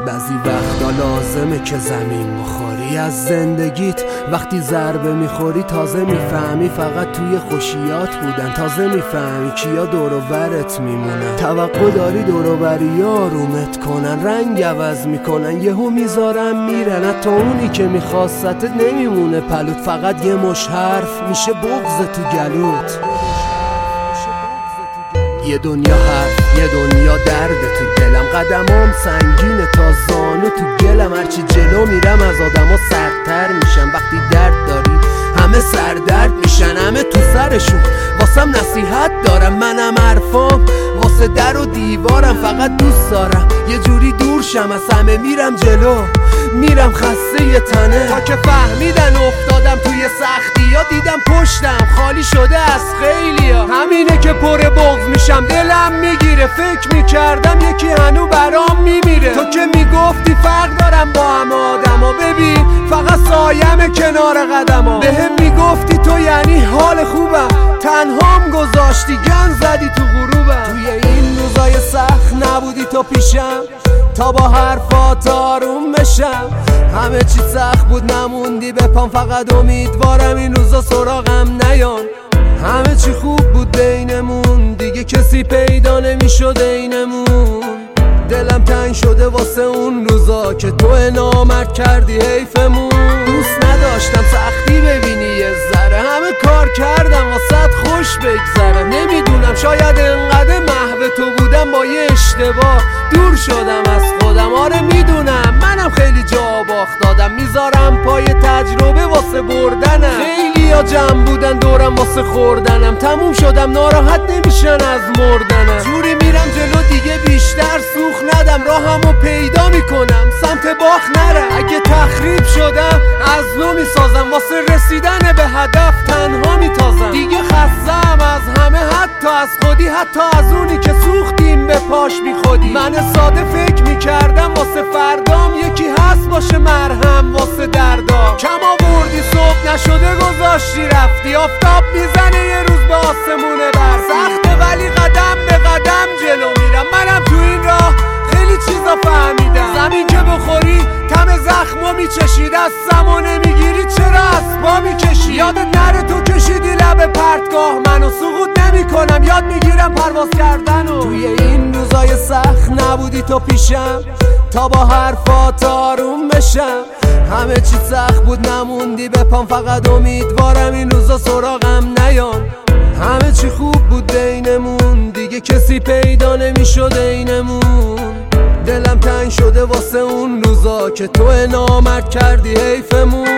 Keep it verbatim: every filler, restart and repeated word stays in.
بعضی وقتا لازمه که زمین بخوری از زندگیت. وقتی ضربه میخوری تازه میفهمی فقط توی خوشیات بودن. تازه میفهمی کیا دور و برت میمونن. توقع داری دور و بری آرومت کنن، رنگ عوض میکنن، یهو میذارن میرن. حتی اونی که میخواستت نمیمونه پلوت، فقط یه مش حرف میشه بغض تو گلوت. یه دنیا حرف، یه دنیا درد تو دلم. قدمام سنگینه تا زانو تو گلم. هرچی جلو میرم از آدما سردتر میشم. وقتی درد داری همه سردرد میشن، همه تو سرشون واسم نصیحت دارم. منم حرفام واسه در و دیوارم، فقط دوست دارم یه جوری دور شم از همه. میرم جلو میرم خسته یه تنه، تا که فهمیدن افتادم توی سختی ها. دیدم پشتم خالی شده از خیلی ها. همینه که پر بغض میشم، دلم میگیره. فکر میکردم یکی هنو برام میمیره. تو که میگفتی فرق دارم با همه آدم ها، ببین فقط سایم کنار قدم ها. بهم میگفتی تو یعنی حال خوبم، تنهام گذاشتی گن زدی تو غروبم. توی این روزای سخت نبودی تو پیشم تا با حرفات آروم بشم. همه چی سخت بود نموندی به پام، فقط امیدوارم این روزا سراغم نیان. همه چی خوب بود بینمون، دیگه کسی پیدا نمیشد اینمون. دلم تنگ شده واسه اون روزا که تو نامرد کردی حیفمون. دوست نداشتم سختی ببینی یه ذره، همه کار کردم واسه خوش بگذره. نمیدونم شاید انقدر محو تو بودم با یه اشتباه دور شدم از خودم. آره میدونم منم خیلی جا باخت دادم، میذارم پای تجربه واسه بردنم. خیلی ها جمع بودن دورم واسه خوردنم، تموم شدم ناراحت نمیشن از مردنم. جوری میرم جلو دیگه بیشتر سوخ ندم، راهمو پیدا میکنم سمت باخ نرم. اگه تخریب شدم از نو میسازم، واسه رسیدن به هدف تنها میتازم. دیگه خستم از همه، حتی از خودی، حتی از اونی که سوختیم به پاش بی خودی. من ساده فکر میکردم واسه فردام یکی هست باشه مرهم واسه دردا. کم آوردی صبح نشده گذاشتی رفتی، آفتاب میزنه یه روز به آسمونه بر. سخته ولی قدم به قدم جلو میرم. منم تو این راه خیلی چیزا فهمیدم. زمین که بخوری تم زخمو میچشی، دستمو نمیگیری چرا از پا میکشی. یادت نره تو کشیدی لب پرتگاه منو، سقوط نمی کنم یاد میگیرم پرواز کردنو. توی این روزای سخت نبودی تو پیشم تا با حرفات آروم بشم. همه چی سخت بود نموندی به پام، فقط امیدوارم این روزا سراغم نیان. همه چی خوب بود بینمون، دیگه کسی پیدا نمیشد اینمون. دلم تنگ شده واسه اون روزا که تو نامرد کردی حیفمون.